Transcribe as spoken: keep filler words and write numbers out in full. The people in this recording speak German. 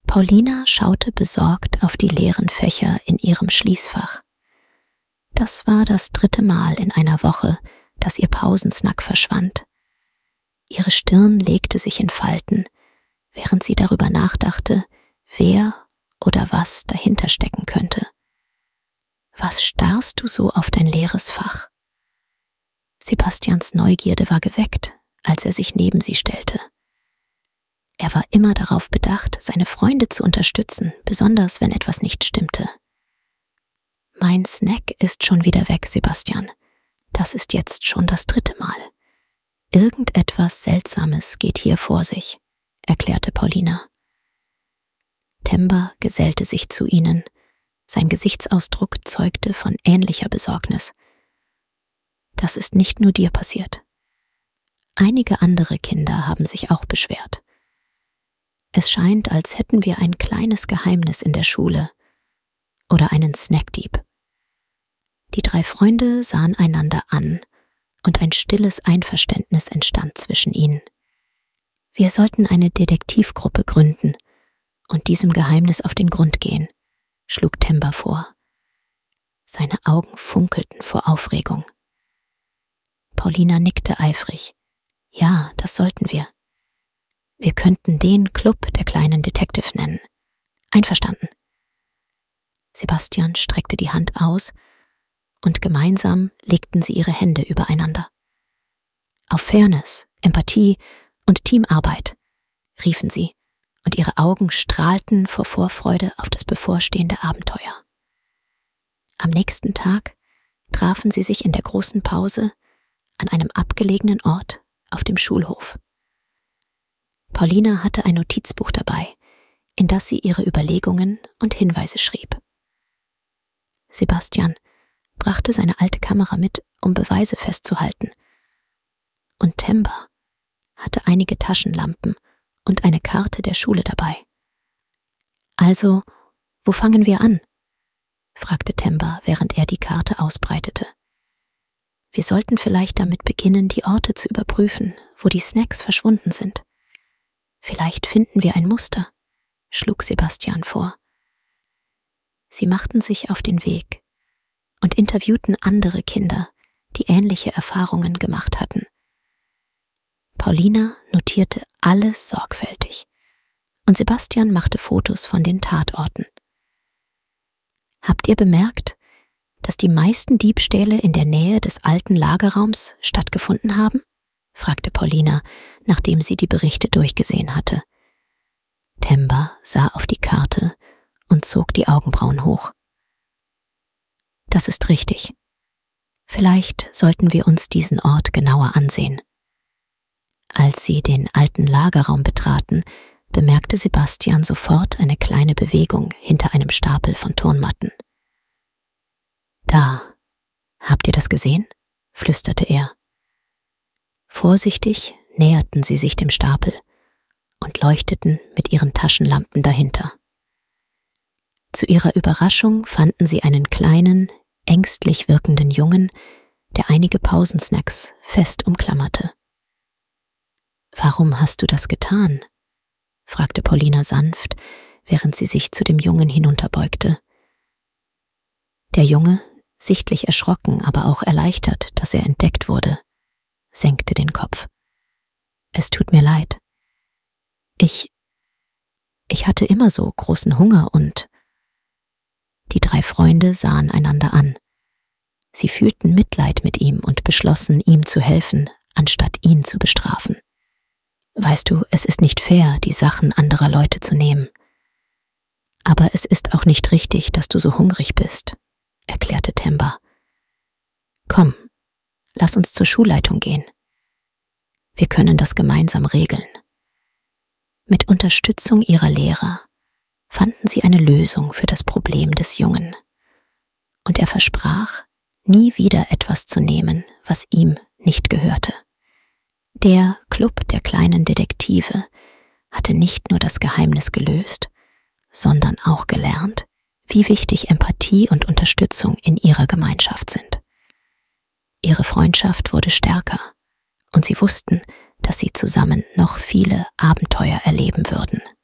Paulina schaute besorgt auf die leeren Fächer in ihrem Schließfach. Das war das dritte Mal in einer Woche, dass ihr Pausensnack verschwand. Ihre Stirn legte sich in Falten, während sie darüber nachdachte, wer oder was dahinter stecken könnte. Was starrst du so auf dein leeres Fach? Sebastians Neugierde war geweckt, als er sich neben sie stellte. Er war immer darauf bedacht, seine Freunde zu unterstützen, besonders wenn etwas nicht stimmte. Mein Snack ist schon wieder weg, Sebastian. Das ist jetzt schon das dritte Mal. Irgendetwas Seltsames geht hier vor sich, erklärte Paulina. Temba gesellte sich zu ihnen. Sein Gesichtsausdruck zeugte von ähnlicher Besorgnis. Das ist nicht nur dir passiert. Einige andere Kinder haben sich auch beschwert. Es scheint, als hätten wir ein kleines Geheimnis in der Schule oder einen Snackdieb. Die drei Freunde sahen einander an und ein stilles Einverständnis entstand zwischen ihnen. Wir sollten eine Detektivgruppe gründen und diesem Geheimnis auf den Grund gehen, schlug Temba vor. Seine Augen funkelten vor Aufregung. Paulina nickte eifrig. Ja, das sollten wir. Wir könnten den Club der kleinen Detective nennen. Einverstanden. Sebastian streckte die Hand aus und gemeinsam legten sie ihre Hände übereinander. Auf Fairness, Empathie und Teamarbeit, riefen sie, und ihre Augen strahlten vor Vorfreude auf das bevorstehende Abenteuer. Am nächsten Tag trafen sie sich in der großen Pause an einem abgelegenen Ort auf dem Schulhof. Paulina hatte ein Notizbuch dabei, in das sie ihre Überlegungen und Hinweise schrieb. Sebastian brachte seine alte Kamera mit, um Beweise festzuhalten. Und Temba hatte einige Taschenlampen und eine Karte der Schule dabei. Also, wo fangen wir an? Fragte Temba, während er die Karte ausbreitete. Wir sollten vielleicht damit beginnen, die Orte zu überprüfen, wo die Snacks verschwunden sind. Vielleicht finden wir ein Muster, schlug Sebastian vor. Sie machten sich auf den Weg und interviewten andere Kinder, die ähnliche Erfahrungen gemacht hatten. Paulina notierte alles sorgfältig und Sebastian machte Fotos von den Tatorten. Habt ihr bemerkt, dass die meisten Diebstähle in der Nähe des alten Lagerraums stattgefunden haben? Fragte Paulina, nachdem sie die Berichte durchgesehen hatte. Temba sah auf die Karte und zog die Augenbrauen hoch. Das ist richtig. Vielleicht sollten wir uns diesen Ort genauer ansehen. Als sie den alten Lagerraum betraten, bemerkte Sebastian sofort eine kleine Bewegung hinter einem Stapel von Turnmatten. Da, habt ihr das gesehen? Flüsterte er. Vorsichtig näherten sie sich dem Stapel und leuchteten mit ihren Taschenlampen dahinter. Zu ihrer Überraschung fanden sie einen kleinen, ängstlich wirkenden Jungen, der einige Pausensnacks fest umklammerte. »Warum hast du das getan?« fragte Paulina sanft, während sie sich zu dem Jungen hinunterbeugte. Der Junge, sichtlich erschrocken, aber auch erleichtert, dass er entdeckt wurde, senkte den Kopf. »Es tut mir leid. Ich, ich hatte immer so großen Hunger und...« Die drei Freunde sahen einander an. Sie fühlten Mitleid mit ihm und beschlossen, ihm zu helfen, anstatt ihn zu bestrafen. »Weißt du, es ist nicht fair, die Sachen anderer Leute zu nehmen. Aber es ist auch nicht richtig, dass du so hungrig bist«, erklärte Temba. »Komm, lass uns zur Schulleitung gehen. Wir können das gemeinsam regeln.« Mit Unterstützung ihrer Lehrer fanden sie eine Lösung für das Problem des Jungen. Und er versprach, nie wieder etwas zu nehmen, was ihm nicht gehörte. Der Club der kleinen Detektive hatte nicht nur das Geheimnis gelöst, sondern auch gelernt, wie wichtig Empathie und Unterstützung in ihrer Gemeinschaft sind. Ihre Freundschaft wurde stärker und sie wussten, dass sie zusammen noch viele Abenteuer erleben würden.